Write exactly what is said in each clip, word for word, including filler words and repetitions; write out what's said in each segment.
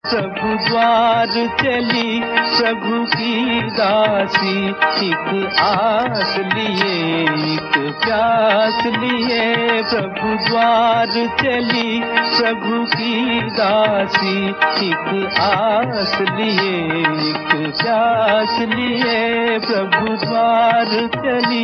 प्रभु द्वार चली प्रभु की दासी, एक आस लिए एक प्यास लिए। प्रभु द्वार चली प्रभु की दासी, एक आस लिए एक प्यास लिए। प्रभु द्वार चली।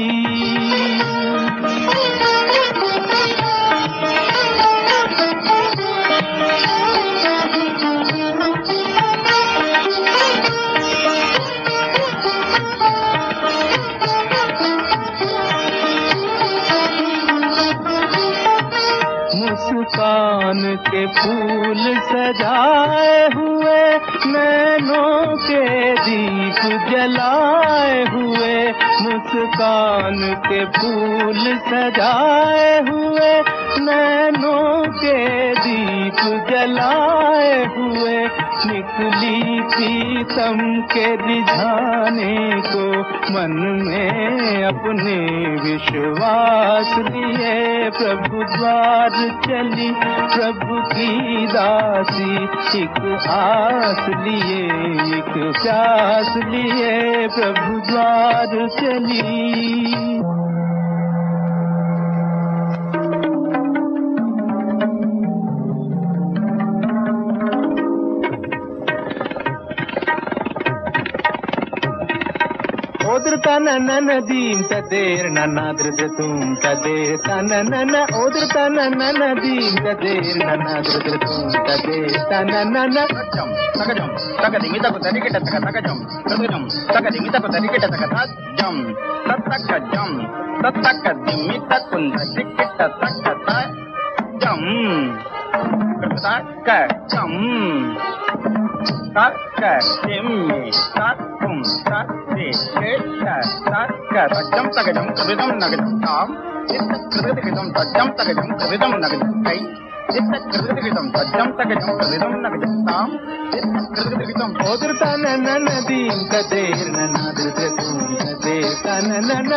मुस्कान के फूल सजाए हुए, नैनों के दीप जलाए हुए। मुस्कान के फूल सजाए हुए, नैनों के दीप जलाए हुए। निकली प्रीतम के रिझाने को, मन में अपने विश्वास लिए। प्रभु द्वार चली प्रभु की दासी, एक आस लिए एक प्यास लिए। प्रभु द्वार चली। ओद्र तन नन दीन तदेर ननाद्र तुम तदेर तन नन ओद्र तन नन दीन तदेर ननाद्र तुम तदेर तन नन जम तगजम तगदिमि तक तरिकेट तक तगजम तगजम तगदिमि तक तरिकेट तक जम ततक जम ततक दिमि तक तरिकेट तक जम तक जम तक दिमि तक तक तजम तगजम कविदम नगदम ताम कृतकृतम तजम तगजम कविदम नगदम कई कृतकृतम तजम तगजम कविदम नगदम ताम कृतकृतम ओद्र तन नन दीन तदेर ननाद्र तुम तदेर तन नन।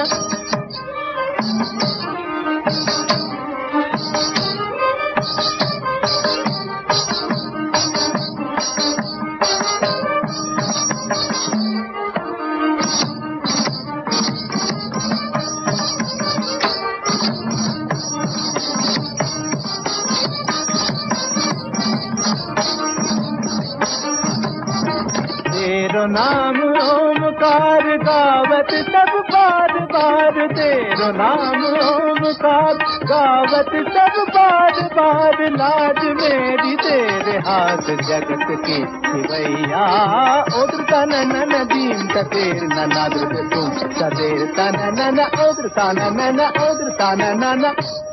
तेरो नाम ओमकार गावत सब बार बार, तेरो नाम ओमकार गावत सब बार बार। लाज मेरी तेरे हाथ जगत की सिवैया। ओद्र तन नन दीन तदेर ननाद्र तुम तदेर तन नन ओद्र तन नन ओद्र तन नन।